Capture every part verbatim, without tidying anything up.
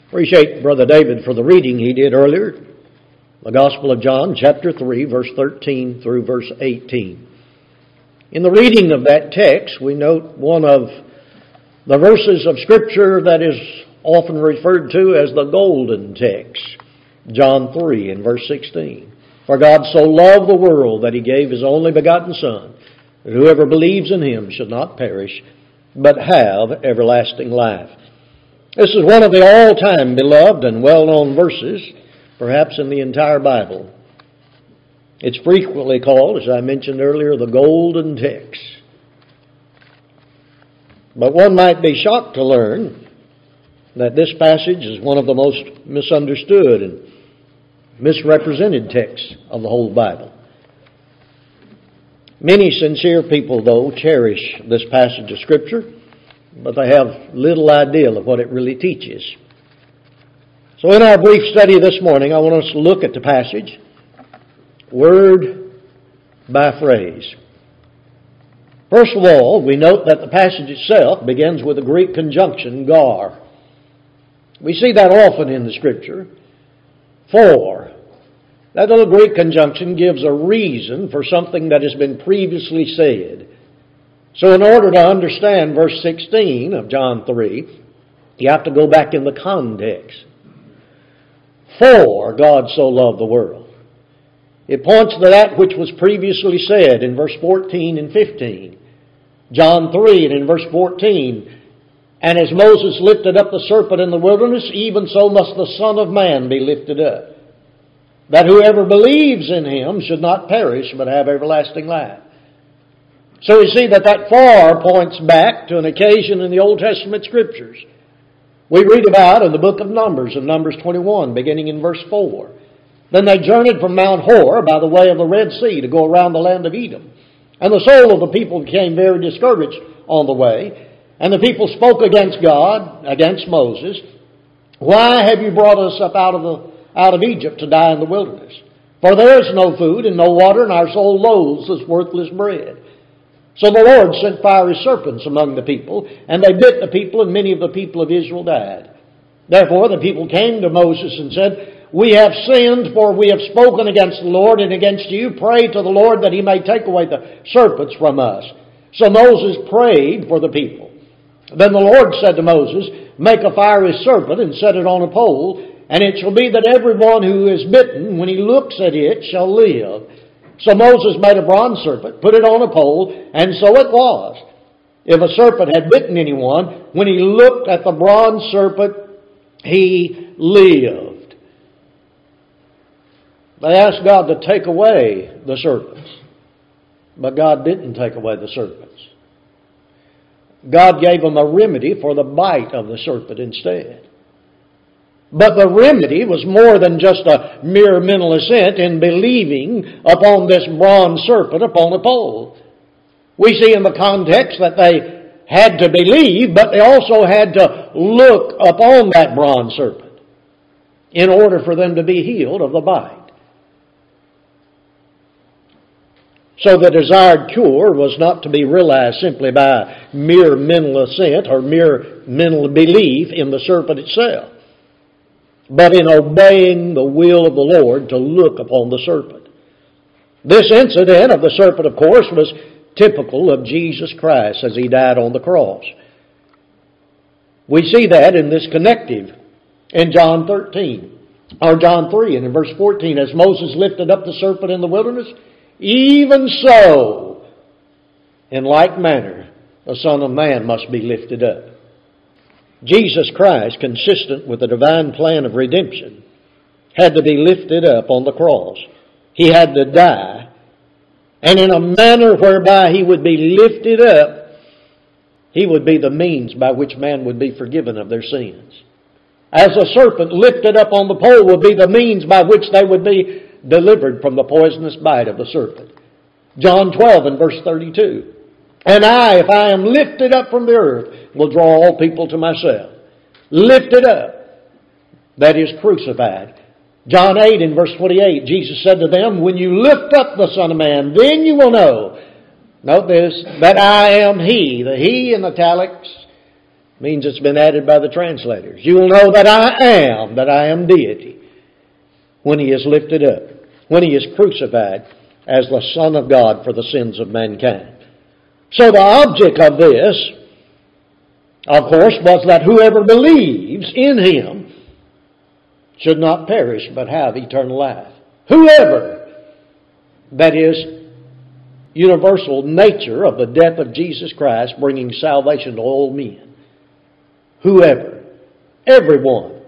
Appreciate Brother David for the reading he did earlier. The Gospel of John, chapter three, verse thirteen through verse eighteen. In the reading of that text, we note one of the verses of Scripture that is often referred to as the golden text. John three and verse sixteen. For God so loved the world that He gave His only begotten Son, that whoever believes in Him should not perish, but have everlasting life. This is one of the all-time beloved and well-known verses, perhaps in the entire Bible. It's frequently called, as I mentioned earlier, the golden text. But one might be shocked to learn that this passage is one of the most misunderstood and misrepresented texts of the whole Bible. Many sincere people, though, cherish this passage of Scripture, but they have little idea of what it really teaches. So in our brief study this morning, I want us to look at the passage, word by phrase. First of all, we note that the passage itself begins with the Greek conjunction gar. We see that often in the Scripture. For. That little Greek conjunction gives a reason for something that has been previously said. So in order to understand verse sixteen of John three, you have to go back in the context. For God so loved the world. It points to that which was previously said in verse fourteen and fifteen. John three and in verse fourteen, and as Moses lifted up the serpent in the wilderness, even so must the Son of Man be lifted up, that whoever believes in Him should not perish but have everlasting life. So we see that that for points back to an occasion in the Old Testament Scriptures. We read about in the book of Numbers, in Numbers twenty-one, beginning in verse four. Then they journeyed from Mount Hor by the way of the Red Sea to go around the land of Edom. And the soul of the people became very discouraged on the way. And the people spoke against God, against Moses. Why have you brought us up out of the out of Egypt to die in the wilderness? For there is no food and no water, and our soul loathes this worthless bread. So the Lord sent fiery serpents among the people, and they bit the people, and many of the people of Israel died. Therefore the people came to Moses and said, We have sinned, for we have spoken against the Lord and against you. Pray to the Lord that He may take away the serpents from us. So Moses prayed for the people. Then the Lord said to Moses, Make a fiery serpent and set it on a pole, and it shall be that everyone who is bitten, when he looks at it, shall live. So Moses made a bronze serpent, put it on a pole, and so it was. If a serpent had bitten anyone, when he looked at the bronze serpent, he lived. They asked God to take away the serpents, but God didn't take away the serpents. God gave them a remedy for the bite of the serpent instead. But the remedy was more than just a mere mental assent in believing upon this bronze serpent upon a pole. We see in the context that they had to believe, but they also had to look upon that bronze serpent in order for them to be healed of the bite. So the desired cure was not to be realized simply by mere mental assent or mere mental belief in the serpent itself, but in obeying the will of the Lord to look upon the serpent. This incident of the serpent, of course, was typical of Jesus Christ as He died on the cross. We see that in this connective in John thirteen, or John three, and in verse fourteen, as Moses lifted up the serpent in the wilderness, even so, in like manner, the Son of Man must be lifted up. Jesus Christ, consistent with the divine plan of redemption, had to be lifted up on the cross. He had to die. And in a manner whereby He would be lifted up, He would be the means by which man would be forgiven of their sins. As a serpent lifted up on the pole would be the means by which they would be delivered from the poisonous bite of the serpent. John twelve and verse thirty-two. And I, if I am lifted up from the earth, will draw all people to myself. Lifted up. That is crucified. John eight and verse twenty-eight, Jesus said to them, When you lift up the Son of Man, then you will know, note this, that I am He. The He in italics Means it's been added by the translators. You will know that I am, that I am deity, when He is lifted up, when He is crucified as the Son of God for the sins of mankind. So the object of this, of course, was that whoever believes in Him should not perish but have eternal life. Whoever, that is, universal nature of the death of Jesus Christ bringing salvation to all men. Whoever, everyone,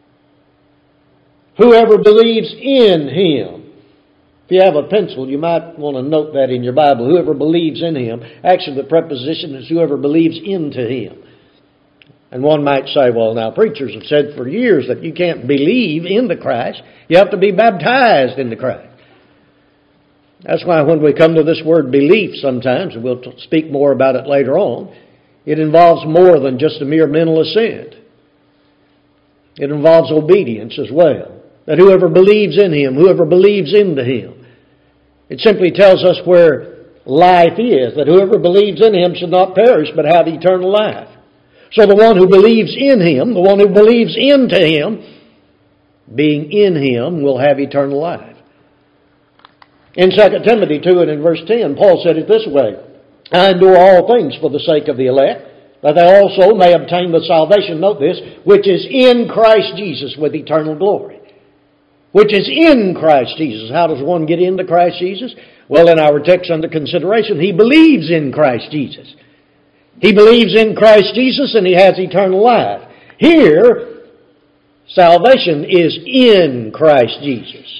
whoever believes in Him. If you have a pencil, you might want to note that in your Bible. Whoever believes in Him. Actually, the preposition is whoever believes into Him. And one might say, well, now preachers have said for years that you can't believe in the Christ. You have to be baptized in the Christ. That's why when we come to this word belief sometimes, and we'll speak more about it later on, it involves more than just a mere mental assent. It involves obedience as well. That whoever believes in Him, whoever believes into Him. It simply tells us where life is. That whoever believes in Him should not perish but have eternal life. So the one who believes in Him, the one who believes into Him, being in Him, will have eternal life. In Second Timothy two and in verse ten, Paul said it this way, I endure all things for the sake of the elect, that they also may obtain the salvation, note this, which is in Christ Jesus with eternal glory. Which is in Christ Jesus. How does one get into Christ Jesus? Well, in our text under consideration, he believes in Christ Jesus. He believes in Christ Jesus and he has eternal life. Here, salvation is in Christ Jesus.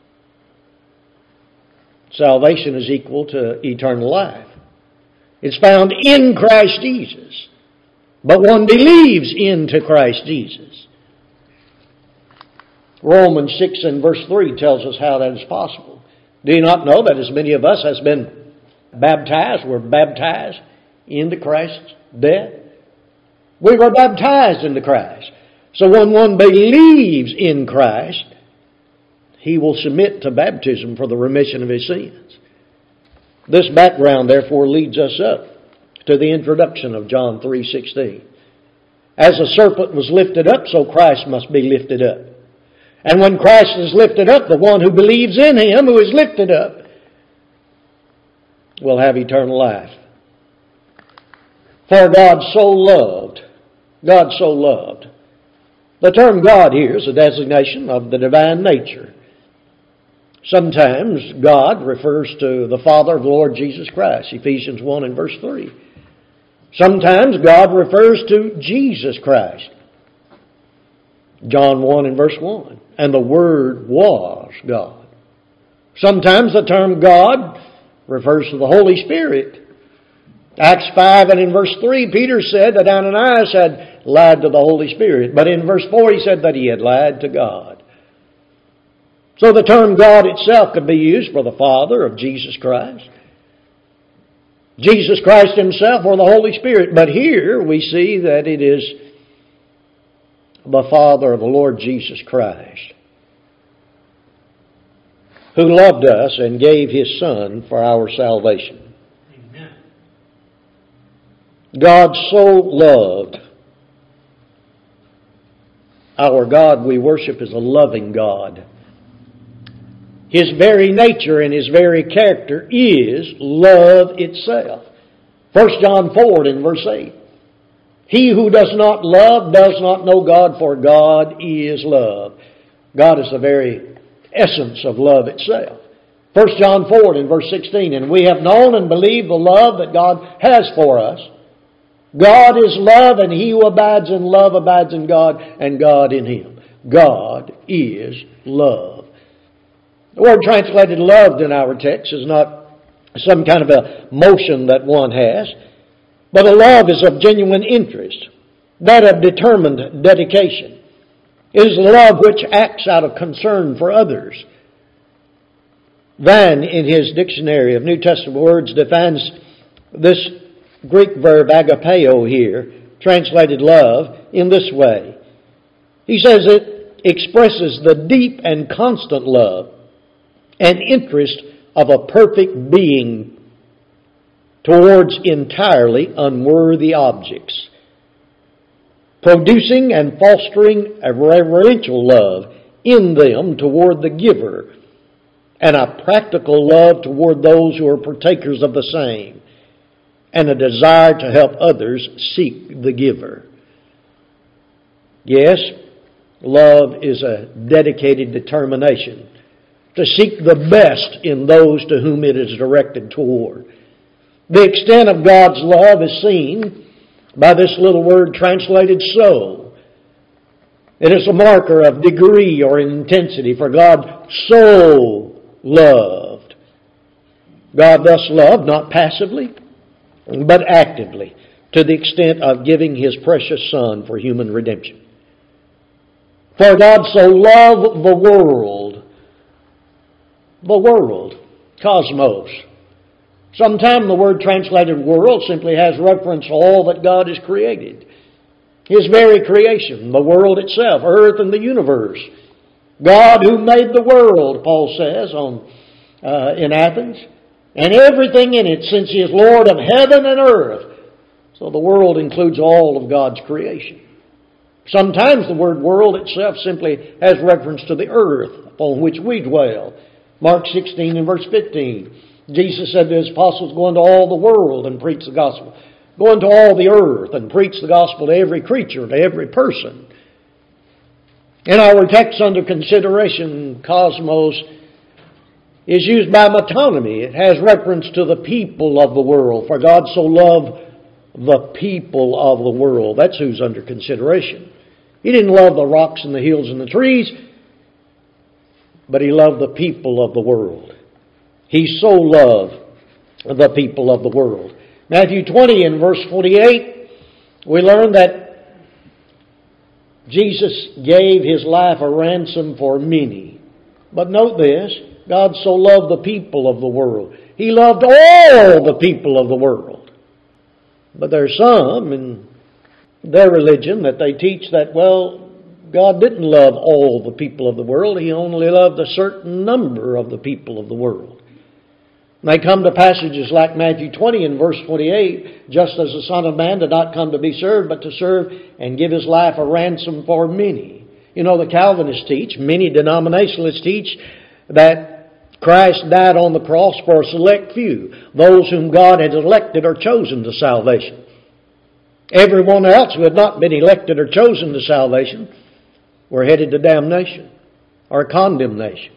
Salvation is equal to eternal life. It's found in Christ Jesus. But one believes into Christ Jesus. Romans six and verse three tells us how that is possible. Do you not know that as many of us has been baptized, were baptized into Christ's death? We were baptized into Christ. So when one believes in Christ, he will submit to baptism for the remission of his sins. This background, therefore, leads us up to the introduction of John three sixteen. As the serpent was lifted up, so Christ must be lifted up. And when Christ is lifted up, the one who believes in Him, who is lifted up, will have eternal life. For God so loved, God so loved. The term God here is a designation of the divine nature. Sometimes God refers to the Father of the Lord Jesus Christ, Ephesians one and verse three. Sometimes God refers to Jesus Christ, John one and verse one. And the Word was God. Sometimes the term God refers to the Holy Spirit. Acts five and in verse three, Peter said that Ananias had lied to the Holy Spirit. But in verse four he said that he had lied to God. So the term God itself could be used for the Father of Jesus Christ, Jesus Christ Himself, or the Holy Spirit. But here we see that it is the Father of the Lord Jesus Christ, who loved us and gave His Son for our salvation. Amen. God so loved. Our God we worship is a loving God. His very nature and His very character is love itself. First John four and verse eight. He who does not love does not know God, for God is love. God is the very essence of love itself. First John four and verse sixteen. And we have known and believed the love that God has for us. God is love, and he who abides in love abides in God, and God in him. God is love. The word translated loved in our text is not some kind of a motion that one has, but a love is of genuine interest, that of determined dedication. It is a love which acts out of concern for others. Van, in his dictionary of New Testament words, defines this Greek verb agapeo here, translated love, in this way. He says it expresses the deep and constant love and interest of a perfect being towards entirely unworthy objects. producing and fostering a reverential love in them toward the giver, and a practical love toward those who are partakers of the same, and a desire to help others seek the giver. Yes, love is a dedicated determination to seek the best in those to whom it is directed toward. The extent of God's love is seen by this little word translated so. It is a marker of degree or intensity, for God so loved. God thus loved, not passively, but actively, to the extent of giving His precious Son for human redemption. For God so loved the world, the world, cosmos. Sometimes the word translated world simply has reference to all that God has created. His very creation, the world itself, earth and the universe. God who made the world, Paul says on uh, in Athens, and everything in it, since He is Lord of heaven and earth. So the world includes all of God's creation. Sometimes the word world itself simply has reference to the earth upon which we dwell. Mark sixteen and verse fifteen. Jesus said to His apostles, go into all the world and preach the gospel. Go into all the earth and preach the gospel to every creature, to every person. In our text under consideration, cosmos is used by metonymy. It has reference to the people of the world. For God so loved the people of the world. That's who's under consideration. He didn't love the rocks and the hills and the trees, but He loved the people of the world. He so loved the people of the world. Matthew twenty and verse forty-eight, we learn that Jesus gave His life a ransom for many. But note this, God so loved the people of the world. He loved all the people of the world. But there's some in their religion that they teach that, well, God didn't love all the people of the world. He only loved a certain number of the people of the world. And they come to passages like Matthew twenty and verse twenty-eight, just as the Son of Man did not come to be served, but to serve and give His life a ransom for many. You know, the Calvinists teach, many denominationalists teach, that Christ died on the cross for a select few, those whom God had elected or chosen to salvation. Everyone else who had not been elected or chosen to salvation were headed to damnation or condemnation.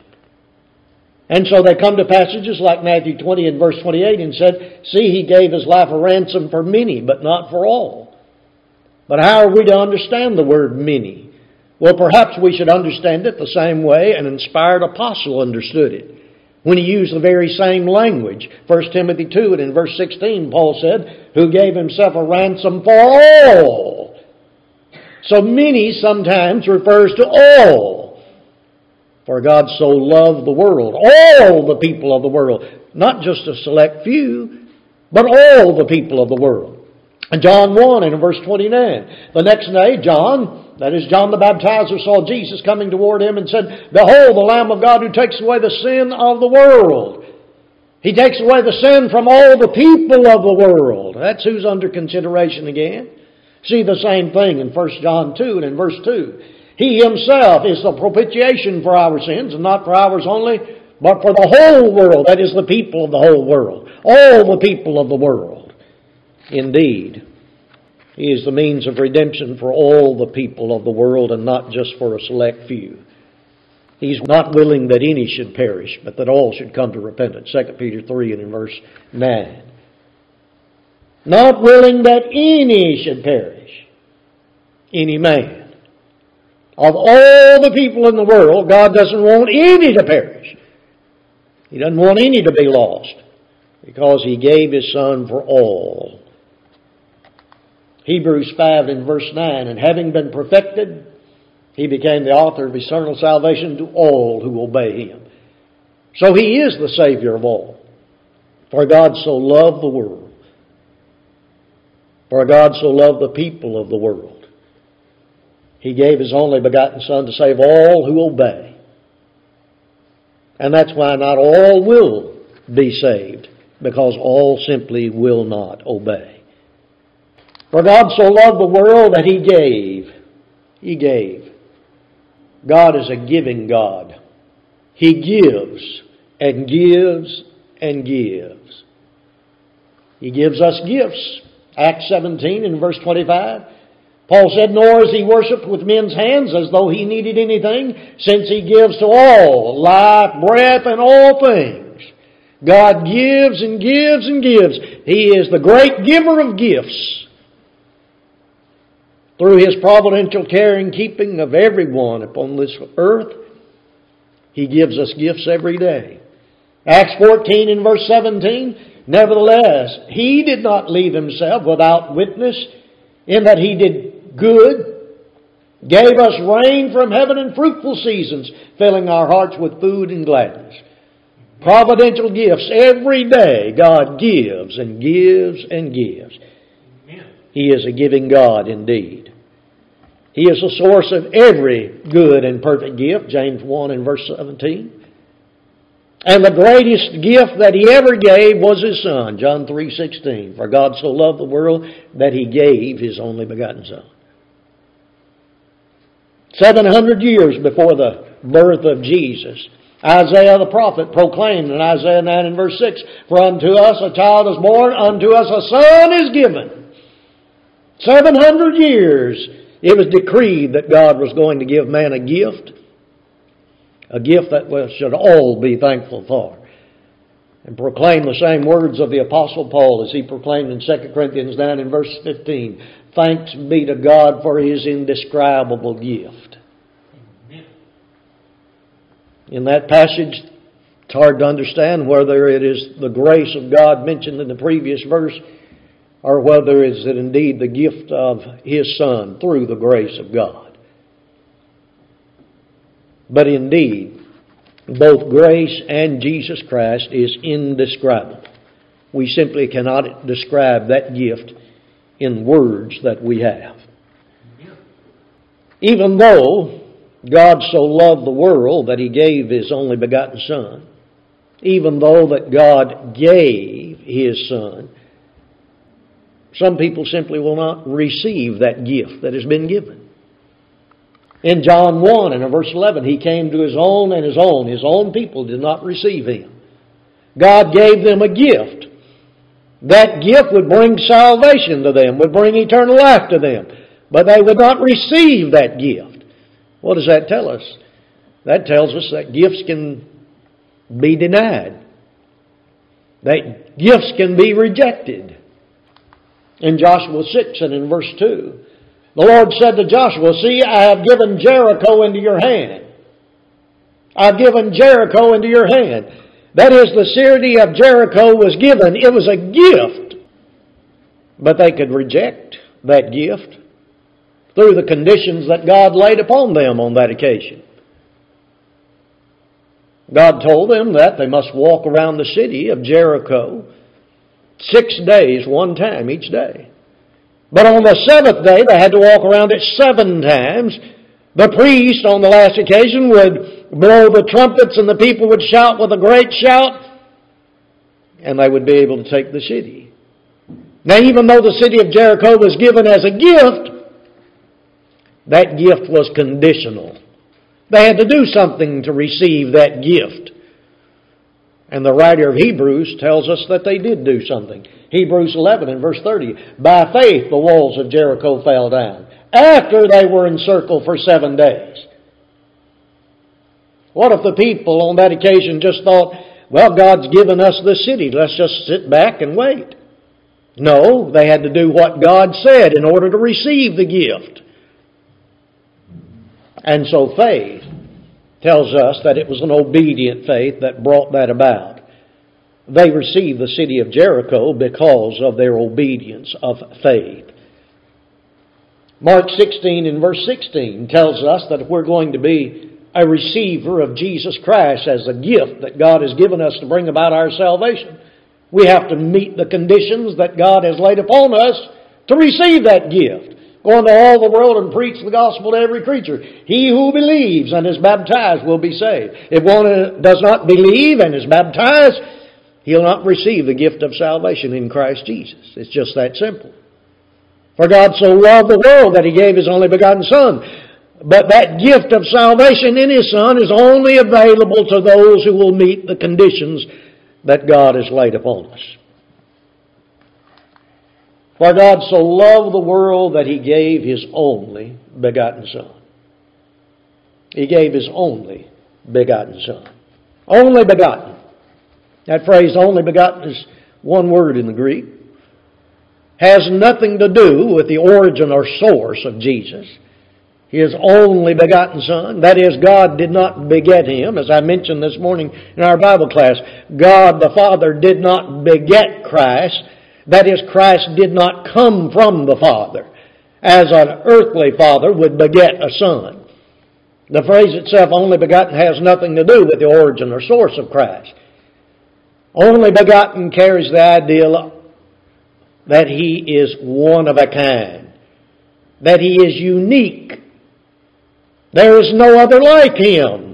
And so they come to passages like Matthew twenty and verse twenty-eight and said, see, He gave His life a ransom for many, but not for all. But how are we to understand the word many? Well, perhaps we should understand it the same way an inspired apostle understood it, when he used the very same language. First Timothy two and in verse sixteen, Paul said, who gave Himself a ransom for all. So many sometimes refers to all. For God so loved the world, all the people of the world, not just a select few, but all the people of the world. And John one and in verse twenty-nine, the next day John, that is John the Baptizer, saw Jesus coming toward him and said, behold, the Lamb of God who takes away the sin of the world. He takes away the sin from all the people of the world. That's who's under consideration again. See the same thing in First John two and in verse two. He Himself is the propitiation for our sins, and not for ours only, but for the whole world. That is the people of the whole world. All the people of the world. Indeed, He is the means of redemption for all the people of the world and not just for a select few. He's not willing that any should perish, but that all should come to repentance. Second Peter three and in verse nine. Not willing that any should perish. Any man. Of all the people in the world, God doesn't want any to perish. He doesn't want any to be lost, because He gave His Son for all. Hebrews five and verse nine, and having been perfected, He became the author of eternal salvation to all who obey Him. So He is the Savior of all. For God so loved the world. For God so loved the people of the world. He gave His only begotten Son to save all who obey. And that's why not all will be saved, because all simply will not obey. For God so loved the world that He gave He gave. God is a giving God. He gives and gives and gives. He gives us gifts. Acts seventeen and verse twenty-five. Paul said, nor is he worshipped with men's hands as though he needed anything, since he gives to all life, breath, and all things. God gives and gives and gives. He is the great giver of gifts. Through His providential care and keeping of everyone upon this earth, He gives us gifts every day. Acts fourteen and verse seventeen, nevertheless, He did not leave Himself without witness, in that He did good, gave us rain from heaven and fruitful seasons, filling our hearts with food and gladness. Providential gifts every day God gives and gives and gives. He is a giving God indeed. He is the source of every good and perfect gift, James one and verse seventeen. And the greatest gift that He ever gave was His Son, John three sixteen. For God so loved the world that He gave His only begotten Son. Seven hundred years before the birth of Jesus, Isaiah the prophet proclaimed in Isaiah nine and verse six, for unto us a child is born, unto us a son is given. Seven hundred years it was decreed that God was going to give man a gift, a gift that we should all be thankful for, and proclaim the same words of the Apostle Paul as he proclaimed in Second Corinthians nine and verse fifteen, thanks be to God for His indescribable gift. In that passage, it's hard to understand whether it is the grace of God mentioned in the previous verse or whether it is indeed the gift of His Son through the grace of God. But indeed, both grace and Jesus Christ is indescribable. We simply cannot describe that gift in words that we have. Even though God so loved the world that He gave His only begotten Son, even though that God gave His Son, some people simply will not receive that gift that has been given. In John one and in verse eleven, He came to His own and His own. His own people did not receive Him. God gave them a gift. That gift would bring salvation to them, would bring eternal life to them. But they would not receive that gift. What does that tell us? That tells us that gifts can be denied. That gifts can be rejected. In Joshua six and in verse two, the Lord said to Joshua, see, I have given Jericho into your hand. I've given Jericho into your hand. That is, the city of Jericho was given. It was a gift. But they could reject that gift through the conditions that God laid upon them on that occasion. God told them that they must walk around the city of Jericho six days, one time each day. But on the seventh day, they had to walk around it seven times. The priest, on the last occasion, would blow the trumpets and the people would shout with a great shout, and they would be able to take the city. Now, even though the city of Jericho was given as a gift, that gift was conditional. They had to do something to receive that gift. And the writer of Hebrews tells us that they did do something. Hebrews eleven and verse thirty. By faith the walls of Jericho fell down, after they were encircled for seven days. What if the people on that occasion just thought, well, God's given us the city, let's just sit back and wait? No, they had to do what God said in order to receive the gift. And so faith tells us that it was an obedient faith that brought that about. They received the city of Jericho because of their obedience of faith. Mark sixteen and verse sixteen tells us that if we're going to be a receiver of Jesus Christ as a gift that God has given us to bring about our salvation, we have to meet the conditions that God has laid upon us to receive that gift. Go into all the world and preach the gospel to every creature. He who believes and is baptized will be saved. If one does not believe and is baptized, he'll not receive the gift of salvation in Christ Jesus. It's just that simple. For God so loved the world that He gave His only begotten Son. But that gift of salvation in His Son is only available to those who will meet the conditions that God has laid upon us. For God so loved the world that He gave His only begotten Son. He gave His only begotten Son. Only begotten. That phrase, only begotten, is one word in the Greek. Has nothing to do with the origin or source of Jesus. His only begotten Son. That is, God did not beget Him. As I mentioned this morning in our Bible class, God the Father did not beget Christ. That is, Christ did not come from the Father, as an earthly father would beget a son. The phrase itself, only begotten, has nothing to do with the origin or source of Christ. Only begotten carries the idea that He is one of a kind, that He is unique. There is no other like Him.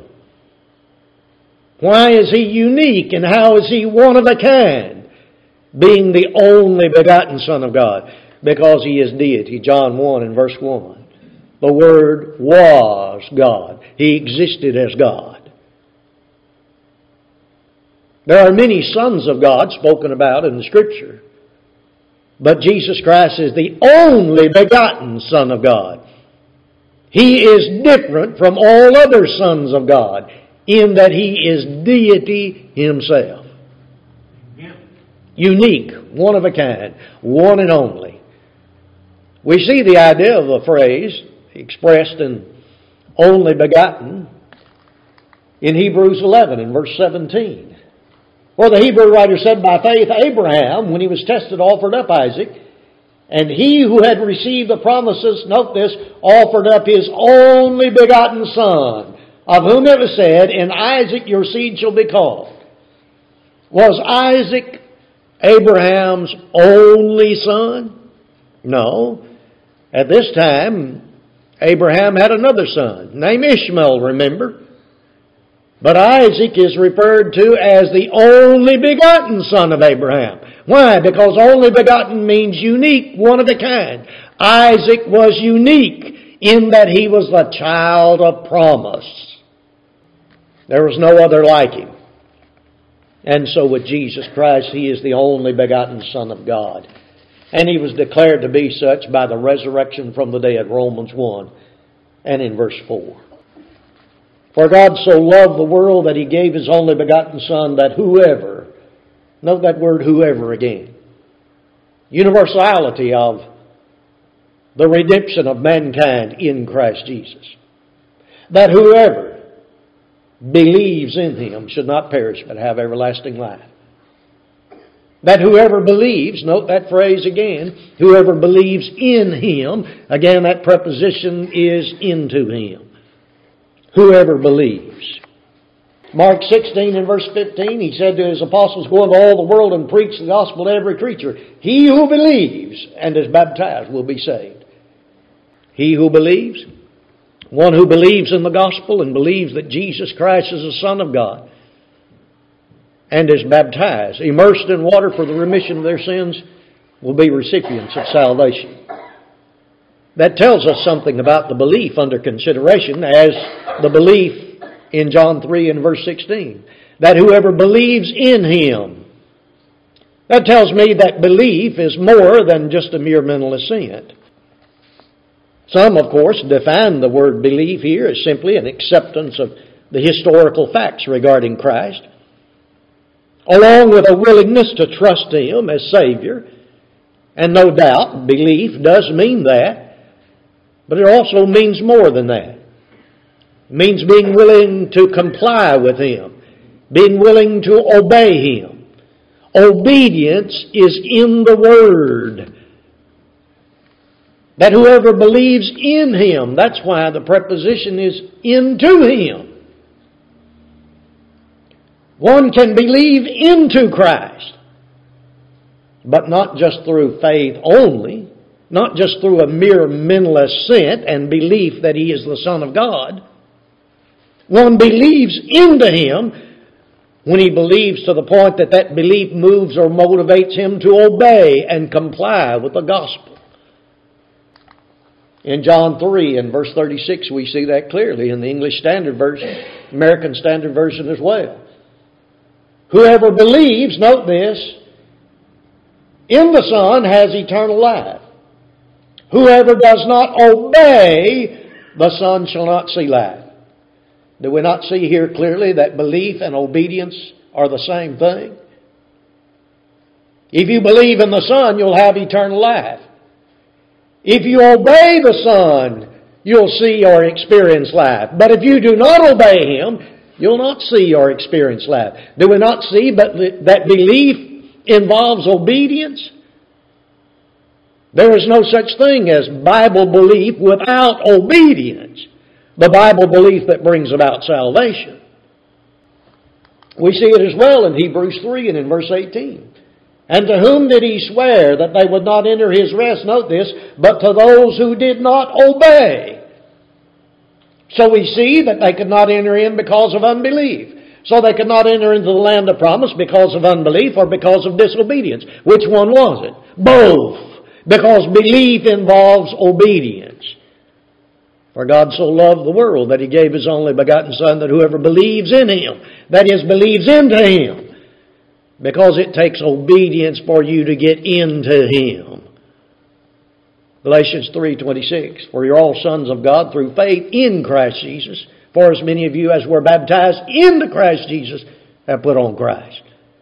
Why is He unique and how is He one of a kind? Being the only begotten Son of God. Because He is deity. John one and verse one. The Word was God. He existed as God. There are many sons of God spoken about in the Scripture. But Jesus Christ is the only begotten Son of God. He is different from all other sons of God in that He is deity Himself. Unique, one of a kind, one and only. We see the idea of the phrase expressed in only begotten in Hebrews eleven and verse seventeen. Where the Hebrew writer said, by faith Abraham, when he was tested, offered up Isaac, and he who had received the promises, note this, offered up his only begotten Son, of whom it was said, in Isaac your seed shall be called. Was Isaac Abraham's only son? No. At this time, Abraham had another son, named Ishmael, remember? But Isaac is referred to as the only begotten son of Abraham. Why? Because only begotten means unique, one of a kind. Isaac was unique in that he was the child of promise. There was no other like him. And so with Jesus Christ, He is the only begotten Son of God. And He was declared to be such by the resurrection from the dead, Romans one and in verse four. For God so loved the world that He gave His only begotten Son, that whoever, note that word whoever again, universality of the redemption of mankind in Christ Jesus, that whoever believes in Him should not perish but have everlasting life. That whoever believes, note that phrase again, whoever believes in Him, again that preposition is into Him. Whoever believes. Mark sixteen and verse fifteen, He said to His apostles, go into all the world and preach the gospel to every creature. He who believes and is baptized will be saved. He who believes, one who believes in the gospel and believes that Jesus Christ is the Son of God and is baptized, immersed in water for the remission of their sins, will be recipients of salvation. That tells us something about the belief under consideration as the belief in John three and verse sixteen. That whoever believes in Him. That tells me that belief is more than just a mere mental assent. Some, of course, define the word belief here as simply an acceptance of the historical facts regarding Christ, along with a willingness to trust Him as Savior. And no doubt, belief does mean that, but it also means more than that. It means being willing to comply with Him, being willing to obey Him. Obedience is in the Word. That whoever believes in Him, that's why the preposition is into Him. One can believe into Christ, but not just through faith only, not just through a mere mental assent and belief that He is the Son of God. One believes into Him when he believes to the point that that belief moves or motivates him to obey and comply with the gospel. In John three and verse thirty-six, we see that clearly in the English Standard Version, American Standard Version as well. Whoever believes, note this, in the Son has eternal life. Whoever does not obey the Son shall not see life. Do we not see here clearly that belief and obedience are the same thing? If you believe in the Son, you'll have eternal life. If you obey the Son, you'll see or experience life. But if you do not obey Him, you'll not see or experience life. Do we not see but that belief involves obedience? There is no such thing as Bible belief without obedience. The Bible belief that brings about salvation. We see it as well in Hebrews three and in verse eighteen. And to whom did He swear that they would not enter His rest? Note this, but to those who did not obey. So we see that they could not enter in because of unbelief. So they could not enter into the land of promise because of unbelief or because of disobedience. Which one was it? Both. Because belief involves obedience. For God so loved the world that He gave His only begotten Son, that whoever believes in Him, that is, believes into Him, because it takes obedience for you to get into Him. Galatians three twenty-six, for you're all sons of God through faith in Christ Jesus. For as many of you as were baptized into Christ Jesus have put on Christ.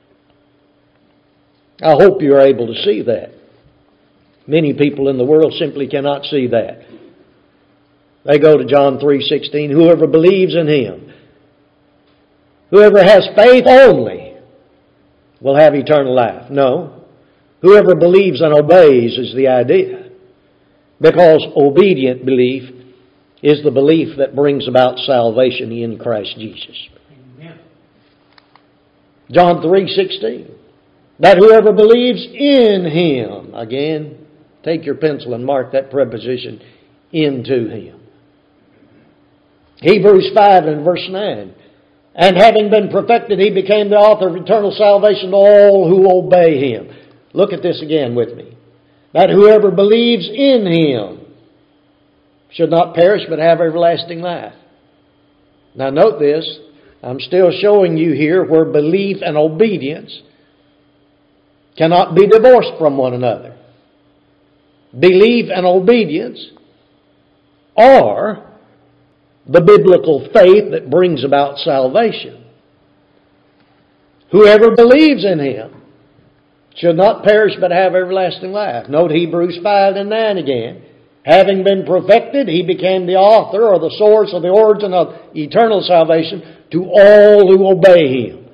I hope you're able to see that. Many people in the world simply cannot see that. They go to John three sixteen, whoever believes in Him, whoever has faith only, will have eternal life. No. Whoever believes and obeys is the idea. Because obedient belief is the belief that brings about salvation in Christ Jesus. Amen. John three sixteen. That whoever believes in Him, again, take your pencil and mark that preposition, into Him. Hebrews five and verse nine. And having been perfected, He became the author of eternal salvation to all who obey Him. Look at this again with me. That whoever believes in Him should not perish but have everlasting life. Now note this. I'm still showing you here where belief and obedience cannot be divorced from one another. Belief and obedience are the biblical faith that brings about salvation. Whoever believes in Him should not perish but have everlasting life. Note Hebrews five and nine again. Having been perfected, He became the author or the source or the origin of eternal salvation to all who obey Him.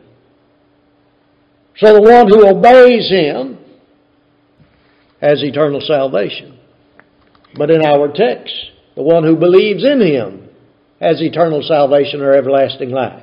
So the one who obeys Him has eternal salvation. But in our text, the one who believes in Him has eternal salvation or everlasting life.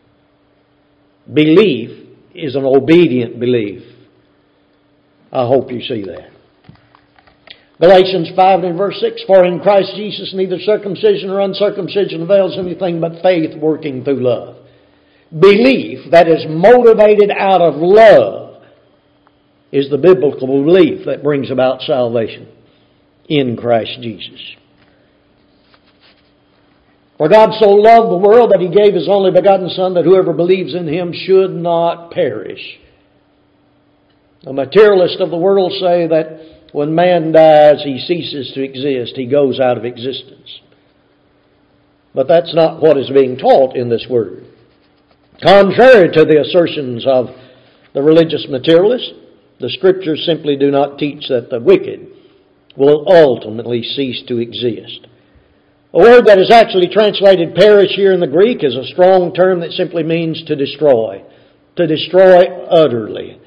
Belief is an obedient belief. I hope you see that. Galatians five and verse six, for in Christ Jesus neither circumcision or uncircumcision avails anything but faith working through love. Belief that is motivated out of love is the biblical belief that brings about salvation in Christ Jesus. For God so loved the world that He gave His only begotten Son, that whoever believes in Him should not perish. The materialists of the world say that when man dies, he ceases to exist. He goes out of existence. But that's not what is being taught in this word. Contrary to the assertions of the religious materialists, the Scriptures simply do not teach that the wicked will ultimately cease to exist. A word that is actually translated perish here in the Greek is a strong term that simply means to destroy. To destroy utterly.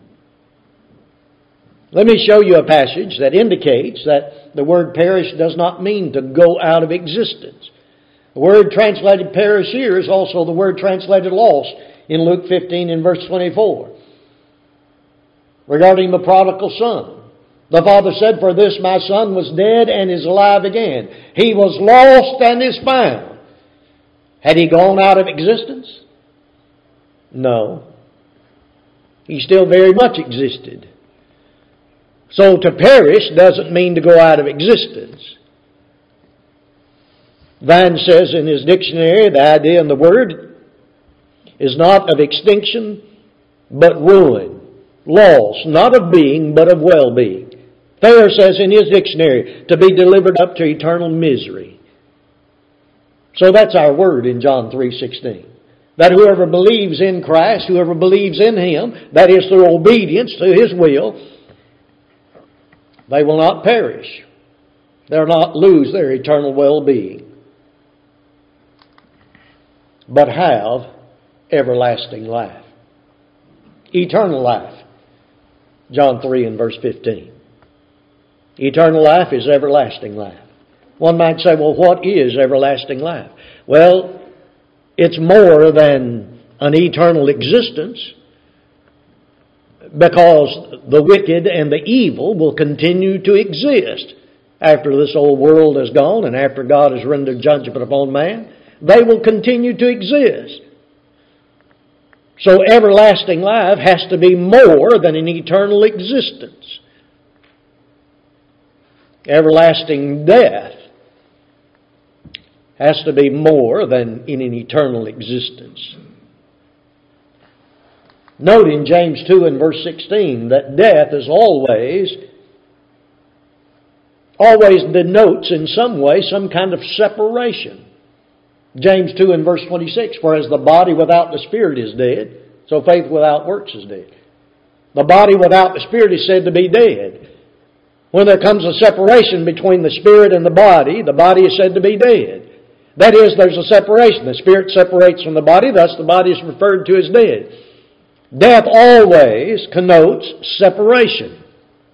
Let me show you a passage that indicates that the word perish does not mean to go out of existence. The word translated perish here is also the word translated lost in Luke fifteen and verse twenty-four. Regarding the prodigal son. The father said, for this my son was dead and is alive again. He was lost and is found. Had he gone out of existence? No. He still very much existed. So to perish doesn't mean to go out of existence. Vine says in his dictionary, the idea in the word is not of extinction, but ruin. Loss, not of being, but of well-being. Thayer says in his dictionary, to be delivered up to eternal misery. So that's our word in John three sixteen. That whoever believes in Christ, whoever believes in Him, that is through obedience to His will, they will not perish. They'll not lose their eternal well-being, but have everlasting life. Eternal life. John three and verse fifteen. Eternal life is everlasting life. One might say, well, what is everlasting life? Well, it's more than an eternal existence, because the wicked and the evil will continue to exist after this old world is gone and after God has rendered judgment upon man. They will continue to exist. So everlasting life has to be more than an eternal existence. Everlasting death has to be more than in an eternal existence. Note in James two and verse sixteen that death is always, always denotes in some way some kind of separation. James two and verse twenty-six, for as the body without the spirit is dead, so faith without works is dead. The body without the spirit is said to be dead. When there comes a separation between the spirit and the body, the body is said to be dead. That is, there's a separation. The spirit separates from the body, thus the body is referred to as dead. Death always connotes separation.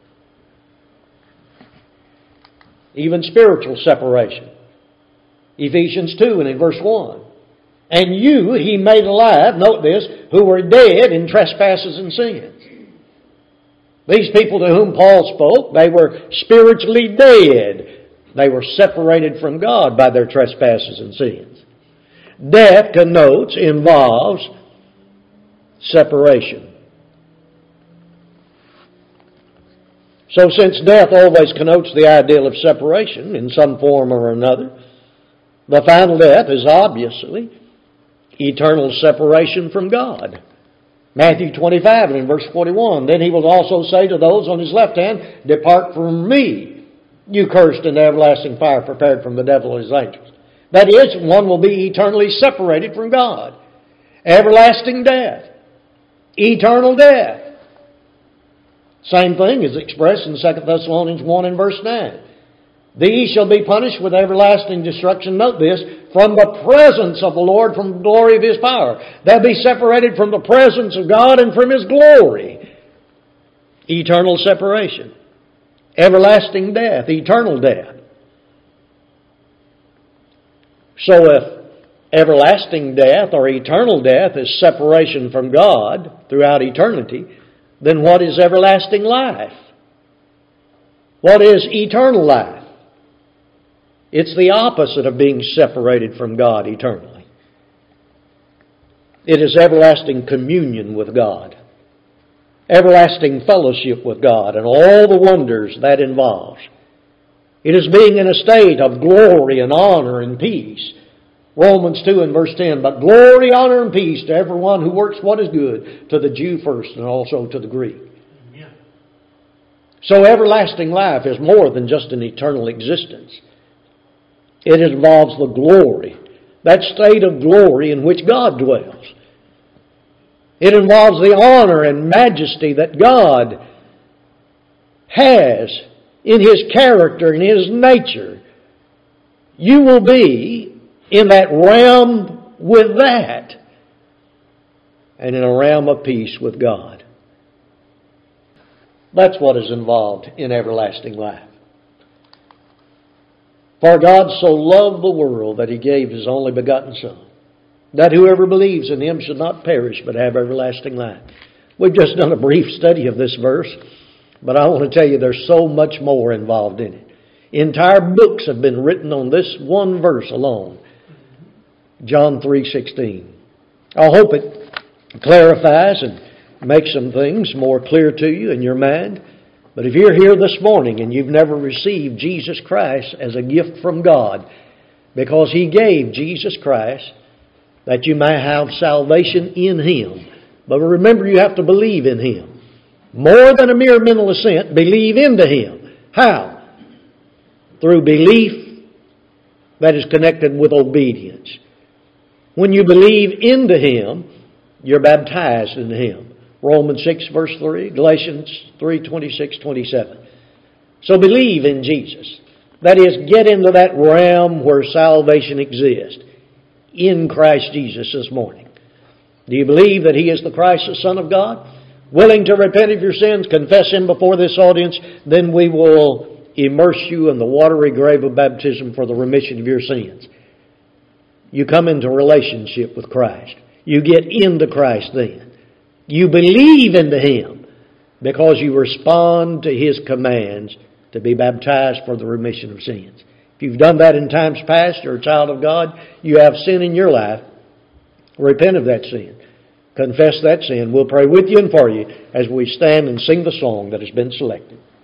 Even spiritual separation. Ephesians two and in verse one. And you He made alive, note this, who were dead in trespasses and sins. These people to whom Paul spoke, they were spiritually dead. They were separated from God by their trespasses and sins. Death connotes, involves separation. So since death always connotes the ideal of separation in some form or another, the final death is obviously eternal separation from God. Matthew twenty-five and in verse forty-one, then He will also say to those on His left hand, depart from me, you cursed, into everlasting fire prepared from the devil and his angels. That is, one will be eternally separated from God. Everlasting death. Eternal death. Same thing is expressed in Second Thessalonians one and verse nine. These shall be punished with everlasting destruction, note this, from the presence of the Lord, from the glory of His power. They'll be separated from the presence of God and from His glory. Eternal separation. Everlasting death, eternal death. So if everlasting death or eternal death is separation from God throughout eternity, then what is everlasting life? What is eternal life? It's the opposite of being separated from God eternally. It is everlasting communion with God, everlasting fellowship with God, and all the wonders that involves. It is being in a state of glory and honor and peace. Romans two and verse ten, but glory, honor, and peace to everyone who works what is good, to the Jew first and also to the Greek. Yeah. So everlasting life is more than just an eternal existence. It involves the glory, that state of glory in which God dwells. It involves the honor and majesty that God has in His character and His nature. You will be in that realm with that, and in a realm of peace with God. That's what is involved in everlasting life. For God so loved the world that He gave His only begotten Son, that whoever believes in Him should not perish but have everlasting life. We've just done a brief study of this verse, but I want to tell you there's so much more involved in it. Entire books have been written on this one verse alone. John three sixteen. I hope it clarifies and makes some things more clear to you in your mind. But if you're here this morning and you've never received Jesus Christ as a gift from God, because He gave Jesus Christ that you may have salvation in Him. But remember, you have to believe in Him. More than a mere mental assent, believe into Him. How? Through belief that is connected with obedience. When you believe into Him, you're baptized into Him. Romans six verse three, Galatians three, twenty-six, twenty-seven. So believe in Jesus. That is, get into that realm where salvation exists. In Christ Jesus this morning. Do you believe that He is the Christ, the Son of God? Willing to repent of your sins, confess Him before this audience, then we will immerse you in the watery grave of baptism for the remission of your sins. You come into relationship with Christ. You get into Christ then. You believe into Him because you respond to His commands to be baptized for the remission of sins. If you've done that in times past, you're a child of God, you have sin in your life, repent of that sin. Confess that sin. We'll pray with you and for you as we stand and sing the song that has been selected.